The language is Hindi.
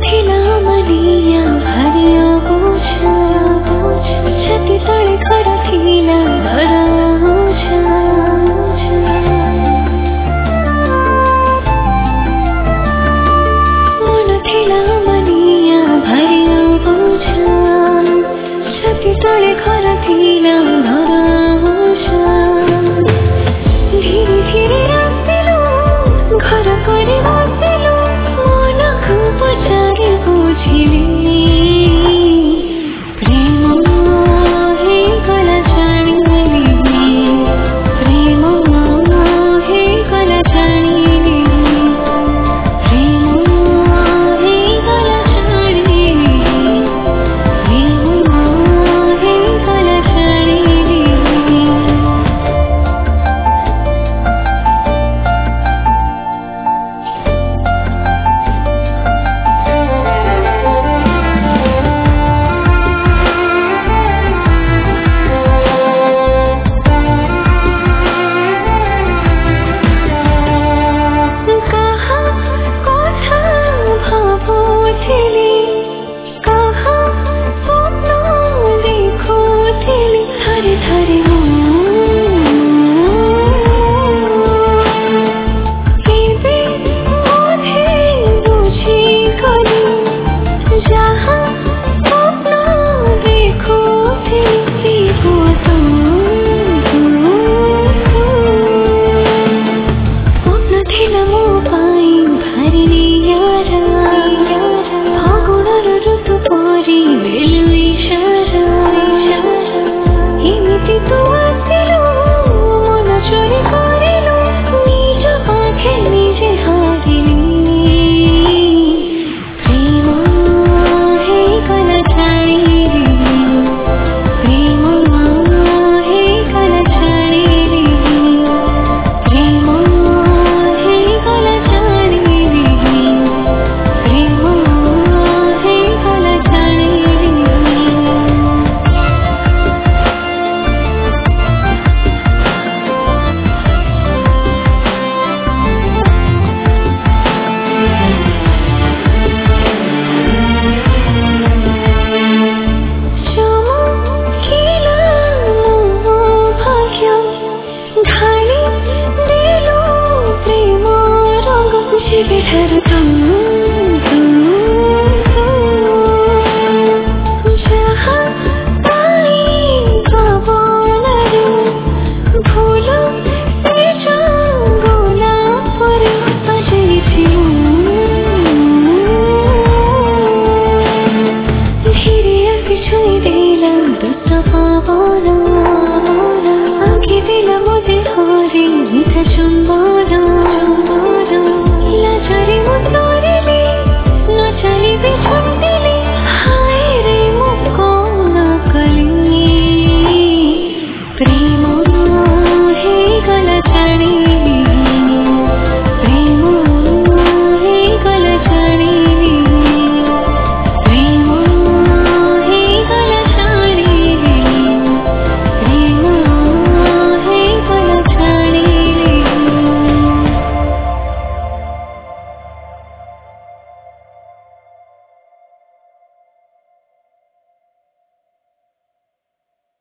थिला मनिया भरियो बुझा छति तले घर थिला भराउँछ मन थिला मनिया भरियो बुझा छति तले घर थिला भराउँछ धीरे धीरे रातिलो घर करे बसिलो मनको पछाडि बुझिले प्रेम हे कला जानिले प्रेम हे कला जानिले प्रेम हे कला जानिले प्रेम हे कला जानिले चुम्बन